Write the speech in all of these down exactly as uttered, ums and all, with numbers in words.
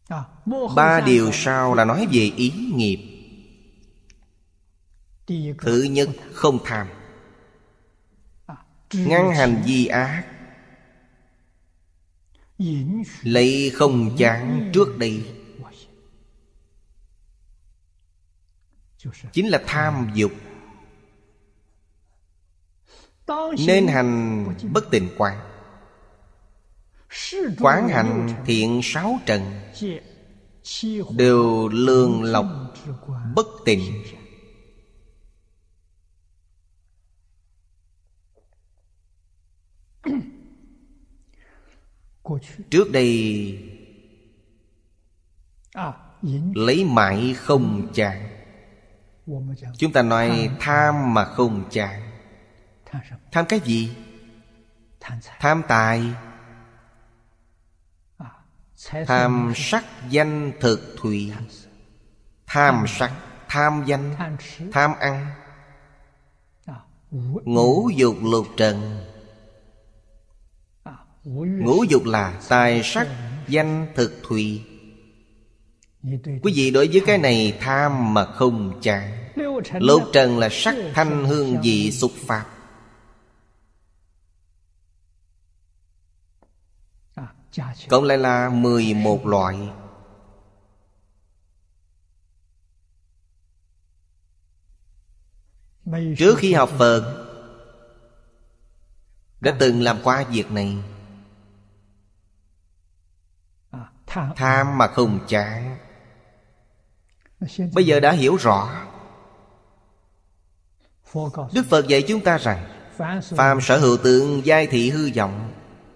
Ba điều sau là nói về ý nghiệp. Thứ nhất, không tham, ngăn hành vi ác, lấy không chán trước đây, chính là tham dục. Nên hành bất tịnh quán, quán hành thiện sáu trần, đều lương lộc bất tịnh. Trước đây lấy mãi không chán. Chúng ta nói tham mà không chán. Tham cái gì? Tham tài, tham sắc danh thực thùy. Tham sắc, tham danh, tham ăn, ngũ dục lục trần. Ngũ dục là tài sắc danh thực thùy. Quý vị đối với cái này tham mà không chán. Lục trần là sắc thanh hương vị xúc pháp. Cộng lại là mười một loại. Trước khi học Phật đã từng làm qua việc này. Tham mà không chán. Bây giờ đã hiểu rõ. Đức Phật dạy chúng ta rằng phàm sở hữu tượng giai thị hư vọng.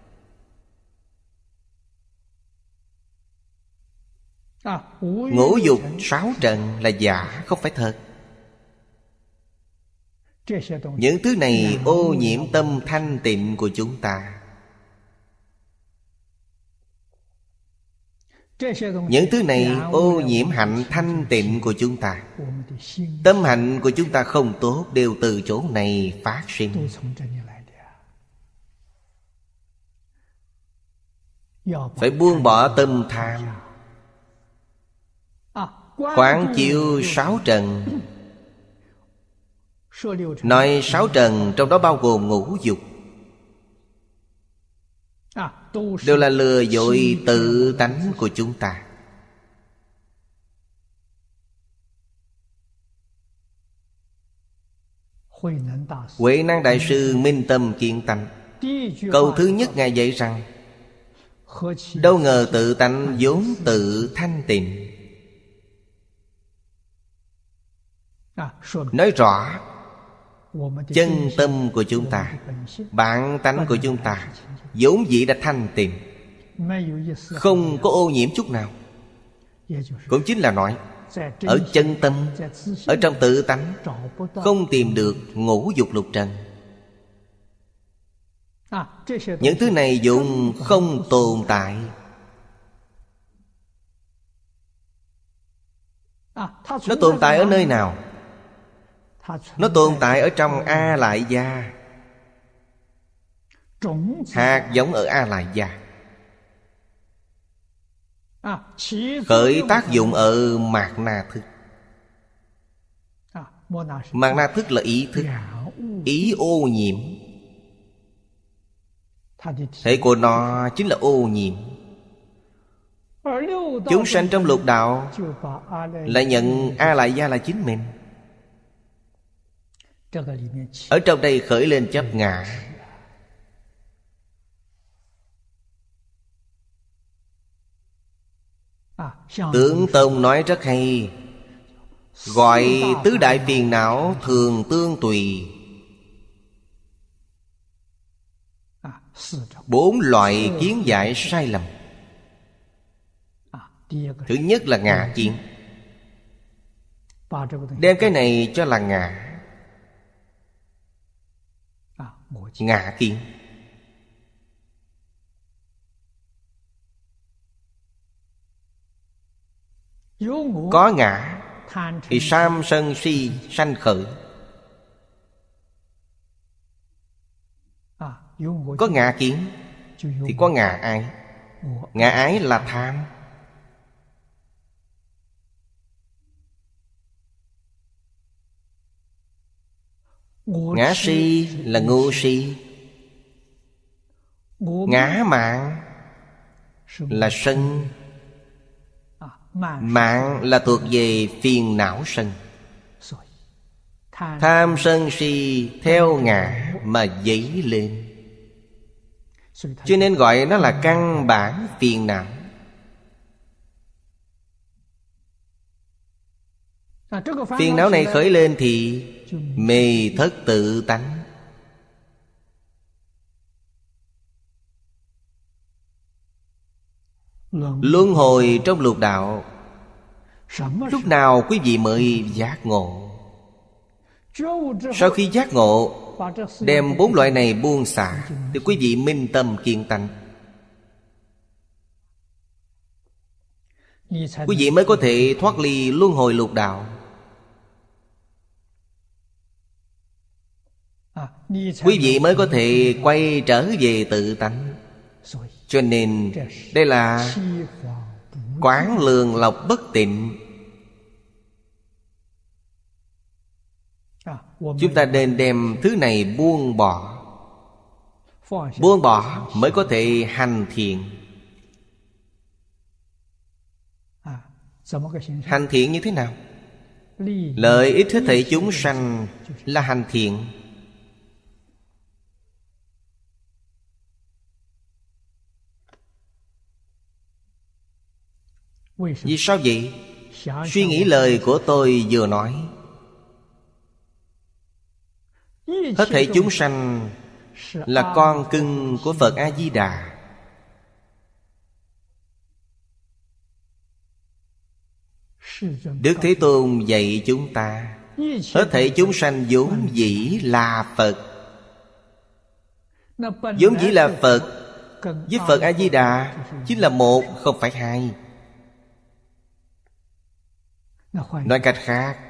Ngũ dục sáu trần là giả, không phải thật. Những thứ này ô nhiễm tâm thanh tịnh của chúng ta. Những thứ này ô nhiễm hạnh thanh tịnh của chúng ta. Tâm hạnh của chúng ta không tốt đều từ chỗ này phát sinh. Phải buông bỏ tâm tham, quán chiếu sáu trần. Nói sáu trần trong đó bao gồm ngũ dục, đều là lừa dối tự tánh của chúng ta. Huệ Năng Đại Sư minh tâm kiến tánh. Câu thứ nhất Ngài dạy rằng đâu ngờ tự tánh vốn tự thanh tịnh. Nói rõ chân tâm của chúng ta, bản tánh của chúng ta vốn dĩ đã thanh tịnh, không có ô nhiễm chút nào. Cũng chính là nói ở chân tâm, ở trong tự tánh không tìm được ngũ dục lục trần. Những thứ này vốn không tồn tại. Nó tồn tại ở nơi nào? Nó tồn tại ở trong A Lại Gia. Hạt giống ở A Lại Gia, khởi tác dụng ở mạt na thức. Mạt na thức là ý thức, ý ô nhiễm. Thể của nó chính là ô nhiễm. Chúng sanh trong lục đạo lại nhận A Lại Gia là chính mình. Ở trong đây khởi lên chấp ngã. Tướng Tông nói rất hay, gọi tứ đại phiền não thường tương tùy. Bốn loại kiến giải sai lầm. Thứ nhất là ngã kiến. Đem cái này cho là ngã. Ngã kiến. Có ngã thì sam sân si sanh khởi. Có ngã kiến thì có ngã ái. Ngã ái là tham. Ngã si là ngu si. Ngã mạn là sân. Mạn là thuộc về phiền não sân. Tham sân si theo ngã mà dấy lên, cho nên gọi nó là căn bản phiền não. Phiền não này khởi lên thì mê thất tự tánh. Luân hồi trong lục đạo, lúc nào quý vị mới giác ngộ? Sau khi giác ngộ, đem bốn loại này buông xả, thì quý vị minh tâm kiên tánh, quý vị mới có thể thoát ly luân hồi lục đạo. Quý vị mới có thể quay trở về tự tánh. Cho nên đây là quán lường lọc bất tịnh. Chúng ta nên đem thứ này buông bỏ. Buông bỏ mới có thể hành thiện. Hành thiện như thế nào? Lợi ích hết thảy chúng sanh là hành thiện. Vì sao vậy? Suy nghĩ lời của tôi vừa nói. Hết thảy chúng sanh là con cưng của Phật A-di-đà. Đức Thế Tôn dạy chúng ta, hết thảy chúng sanh vốn dĩ là Phật. Vốn dĩ là Phật với Phật A-di-đà chính là một, không phải hai. Nói cách khác,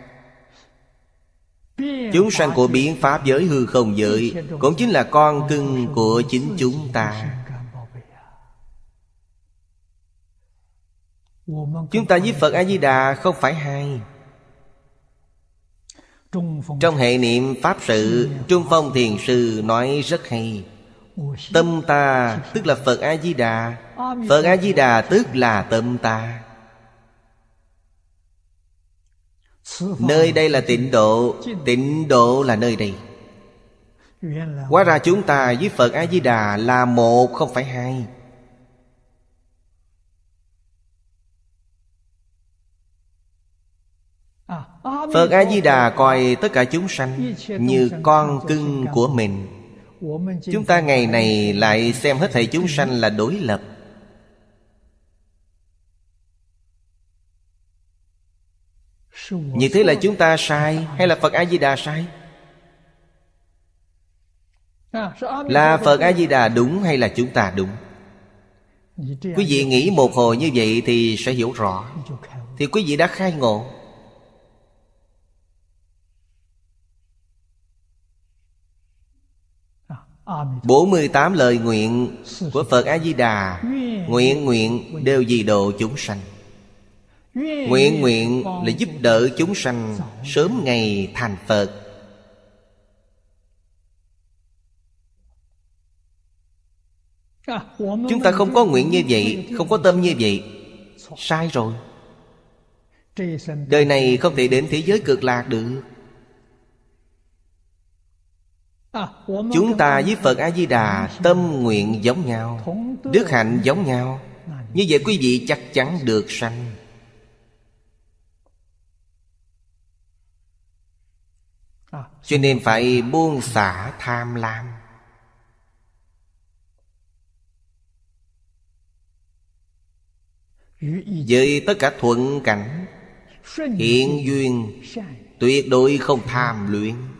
chúng sanh của biến pháp giới hư không giới cũng chính là con cưng của chính chúng ta. Chúng ta với Phật A-di-đà không phải hai. Trong hệ niệm Pháp sự, Trung Phong Thiền Sư nói rất hay. Tâm ta tức là Phật A-di-đà, Phật A-di-đà tức là tâm ta. Nơi đây là tịnh độ, tịnh độ là nơi đây. Hóa ra chúng ta với Phật A-di-đà là một, không phải hai. Phật A-di-đà coi tất cả chúng sanh như con cưng của mình. Chúng ta ngày này lại xem hết thảy chúng sanh là đối lập. Như thế là chúng ta sai hay là Phật A-di-đà sai? Là Phật A-di-đà đúng hay là chúng ta đúng? Quý vị nghĩ một hồi như vậy thì sẽ hiểu rõ, thì quý vị đã khai ngộ. bốn mươi tám lời nguyện của Phật A-di-đà, nguyện nguyện đều vì độ chúng sanh. Nguyện nguyện là giúp đỡ chúng sanh sớm ngày thành Phật. Chúng ta không có nguyện như vậy, không có tâm như vậy, sai rồi. Đời này không thể đến thế giới cực lạc được. Chúng ta với Phật A-di-đà tâm nguyện giống nhau, đức hạnh giống nhau. Như vậy quý vị chắc chắn được sanh. Cho nên phải buông xả tham lam. Với tất cả thuận cảnh, hiện duyên, tuyệt đối không tham luyện.